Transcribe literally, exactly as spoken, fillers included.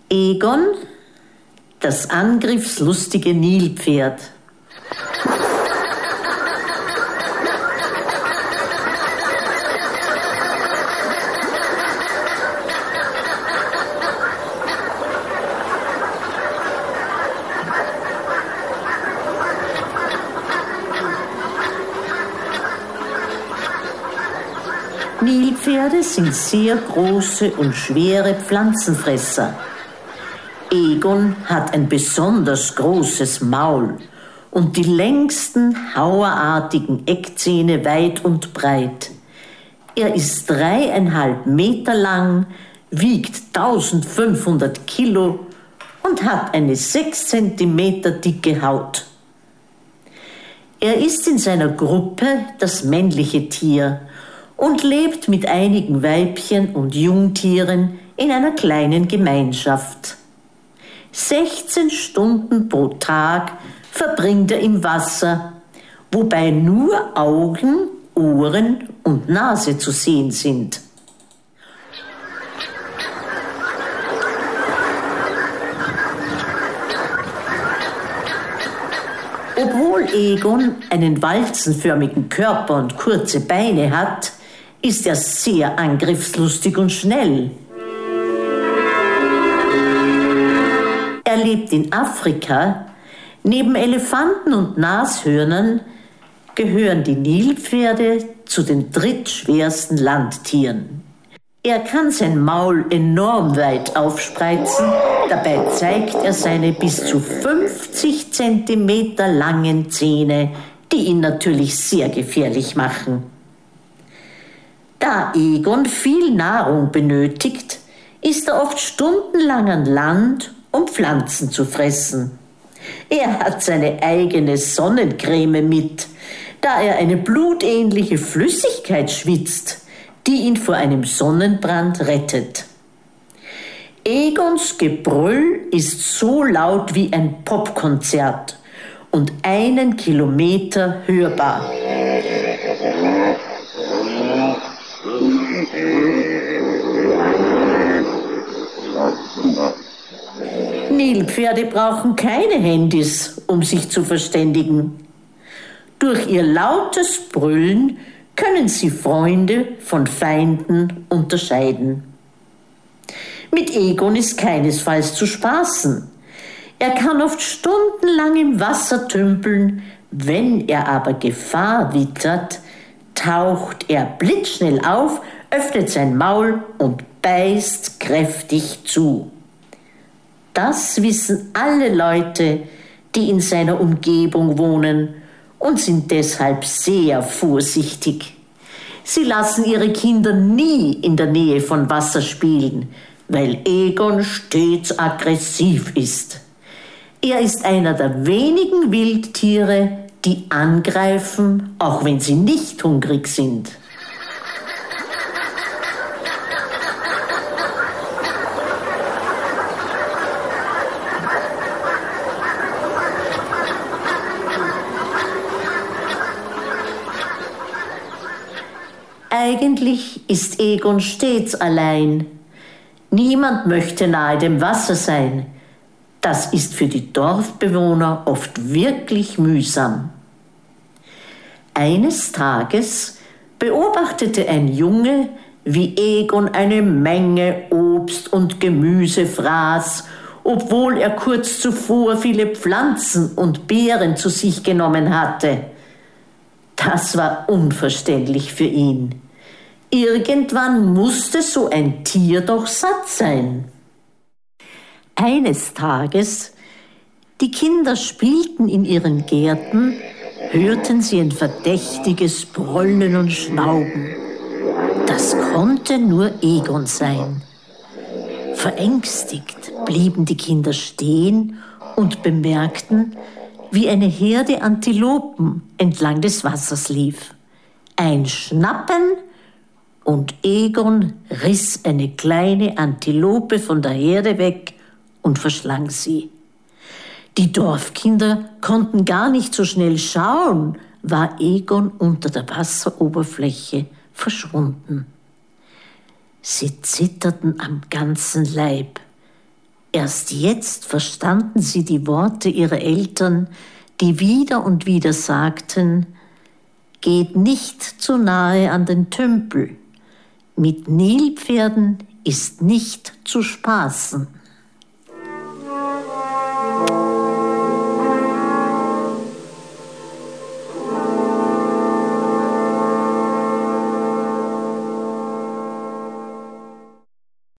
Egon, das angriffslustige Nilpferd. Nilpferde sind sehr große und schwere Pflanzenfresser. Egon hat ein besonders großes Maul und die längsten, hauerartigen Eckzähne weit und breit. Er ist dreieinhalb Meter lang, wiegt eintausendfünfhundert Kilo und hat eine sechs Zentimeter dicke Haut. Er ist in seiner Gruppe das männliche Tier und lebt mit einigen Weibchen und Jungtieren in einer kleinen Gemeinschaft. sechzehn Stunden pro Tag verbringt er im Wasser, wobei nur Augen, Ohren und Nase zu sehen sind. Obwohl Egon einen walzenförmigen Körper und kurze Beine hat, ist er sehr angriffslustig und schnell. Er lebt in Afrika. Neben Elefanten und Nashörnern gehören die Nilpferde zu den drittschwersten Landtieren. Er kann sein Maul enorm weit aufspreizen, dabei zeigt er seine bis zu fünfzig Zentimeter langen Zähne, die ihn natürlich sehr gefährlich machen. Da Egon viel Nahrung benötigt, ist er oft stundenlang an Land, um Pflanzen zu fressen. Er hat seine eigene Sonnencreme mit, da er eine blutähnliche Flüssigkeit schwitzt, die ihn vor einem Sonnenbrand rettet. Egons Gebrüll ist so laut wie ein Popkonzert und einen Kilometer hörbar. Nilpferde brauchen keine Handys, um sich zu verständigen. Durch ihr lautes Brüllen können sie Freunde von Feinden unterscheiden. Mit Egon ist keinesfalls zu spaßen. Er kann oft stundenlang im Wasser tümpeln, wenn er aber Gefahr wittert, taucht er blitzschnell auf, öffnet sein Maul und beißt kräftig zu. Das wissen alle Leute, die in seiner Umgebung wohnen und sind deshalb sehr vorsichtig. Sie lassen ihre Kinder nie in der Nähe von Wasser spielen, weil Egon stets aggressiv ist. Er ist einer der wenigen Wildtiere, die angreifen, auch wenn sie nicht hungrig sind. Eigentlich ist Egon stets allein. Niemand möchte nahe dem Wasser sein. Das ist für die Dorfbewohner oft wirklich mühsam. Eines Tages beobachtete ein Junge, wie Egon eine Menge Obst und Gemüse fraß, obwohl er kurz zuvor viele Pflanzen und Beeren zu sich genommen hatte. Das war unverständlich für ihn. Irgendwann musste so ein Tier doch satt sein. Eines Tages, die Kinder spielten in ihren Gärten, hörten sie ein verdächtiges Brüllen und Schnauben. Das konnte nur Egon sein. Verängstigt blieben die Kinder stehen und bemerkten, wie eine Herde Antilopen entlang des Wassers lief. Ein Schnappen und Egon riss eine kleine Antilope von der Herde weg und verschlang sie. Die Dorfkinder konnten gar nicht so schnell schauen, war Egon unter der Wasseroberfläche verschwunden. Sie zitterten am ganzen Leib. Erst jetzt verstanden sie die Worte ihrer Eltern, die wieder und wieder sagten: Geht nicht zu nahe an den Tümpel. Mit Nilpferden ist nicht zu spaßen.